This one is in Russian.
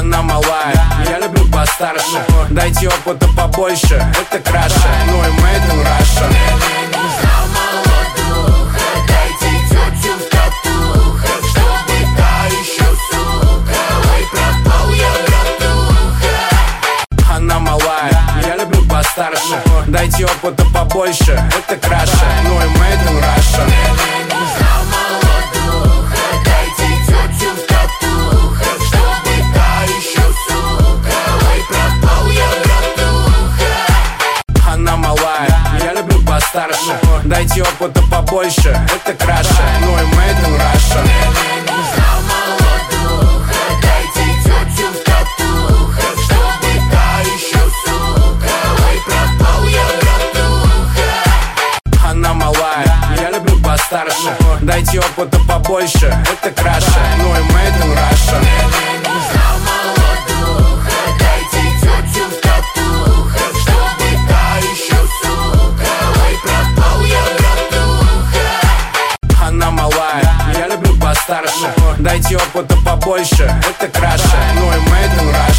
Она малая, я люблю постарше. Дайте опыта побольше, это краше. Ну и made in Russia. Старше. Дайте опыта побольше, это краше. Ну и made in Russia. Дайте тетю в татухах, чтобы та еще сука. Ой, пропал я, братуха. Она малая, я люблю постарше. Дайте опыта побольше, это краше. Ну и made in Russia. Старше. Дайте опыта побольше, это краше. Ну и made in Russia. Дайте тетю в татухах, чтобы та еще сука. Ой, пропал я, братуха. Она малая, я люблю постарше. Дайте опыта побольше, это краше. Ну и made in Russia.